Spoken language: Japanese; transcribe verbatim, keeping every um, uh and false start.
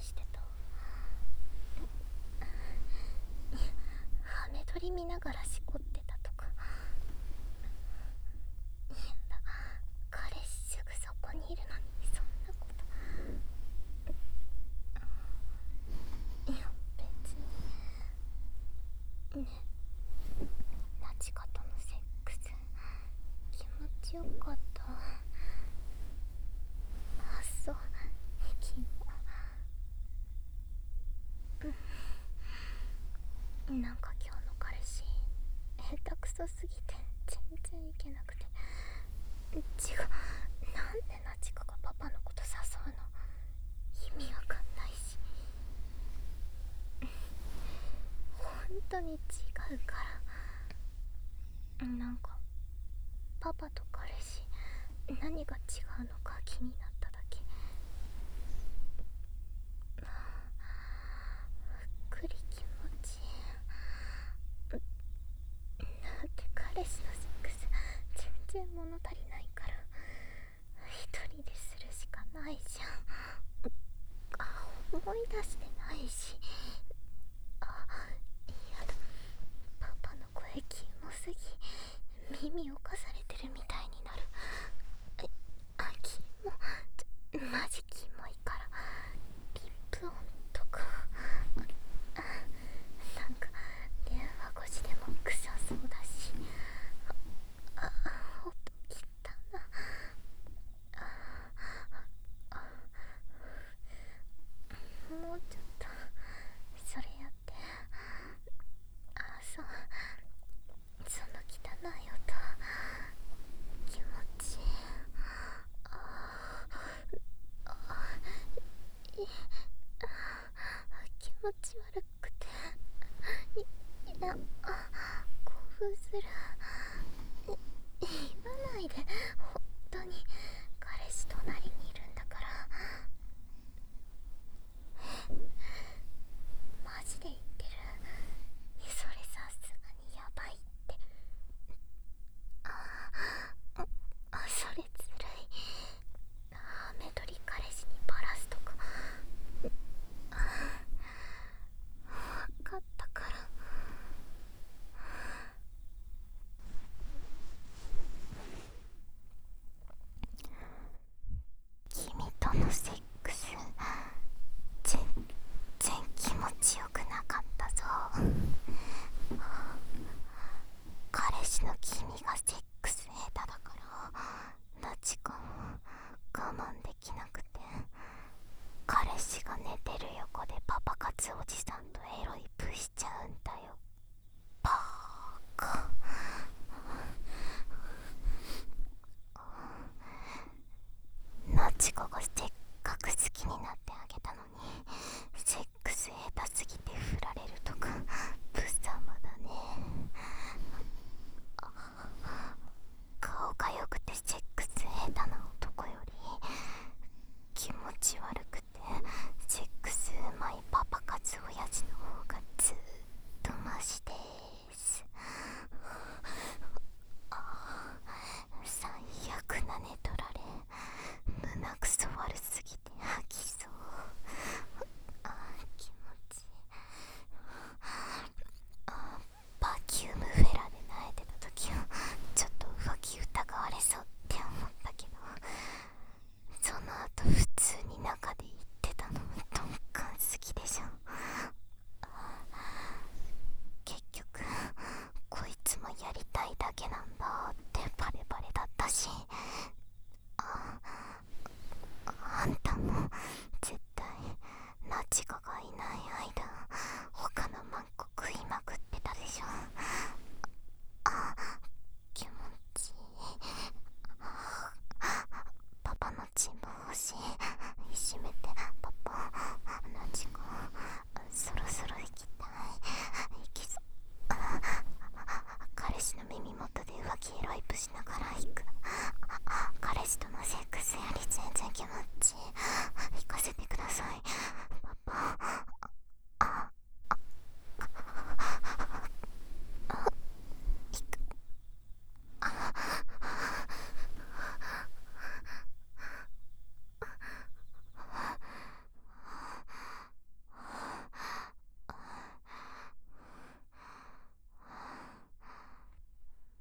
してた。ハメ撮り見ながらしこってたとか。いやだ、彼氏すぐそこにいるのにそんなこと。いや別にね。ナチカとのセックス気持ちよかった。あ、そう、キモ。なんか今日の彼氏下手くそすぎて全然いけなくて。違う、なんでナチカがパパのこと誘うの、意味わかんないし。本当に違うから。なんかパパと彼氏何が違うのか気になっただけ。ふっくり気持ちいい。だって彼氏のセックス全然物足りないから一人でするしかないじゃん。あ、思い出してないし。あ、やだ、パパの声キモすぎ、耳をかされてるみたいになる。あ、キモ、マジキモいから。リップ音とかなんか電話越しでも臭そうだし。あ、音切ったな。あ、もうちょっとそれやって。あ、そう、その汚い音気持ちいい。ああ、い気持ち悪くて、いいや、興奮する。言わないで、本当に彼氏隣にいるんだから。マジで言ってる？それさすがにやばいって。ああ、それずるい。ハメ撮り彼氏にバラすとか。分かったから。君とのセックス全然気持ちよくなかったぞ。彼氏の君がセックス下手だからナチカ我慢できなくて、彼氏が寝てる横でパパ活おじさんとエロいプしちゃうんだよ。バーカ。ナチカがせっかく好きになってあげたのにセックス下手すぎて振られるとかブサマだね。顔が良くてセックス下手な男より気持ち悪くてセックスうまいパパ活親父の方がずっとマシです。最悪な寝取られ、胸くそ悪すぎて吐きそう。あ、気持ちいい。あ、バキュームフェラで泣いてた時はちょっと浮気疑われそうって思ったけど、その後普通に中で言ってたの鈍感すぎでしょ。結局こいつもやりたいだけなんだってバレバレだったし、ああんたも絶対ナチカがいない間他のマンコ食いまくってたでしょ。あ、気持ちいい。パパのチンポ欲しい。いじめてパパ。ナチカそろそろ行きたい。行きそう。彼氏の耳元で浮気エロいプしながら行く。彼氏とのセックスより全然気持ちいい。行かせてくだ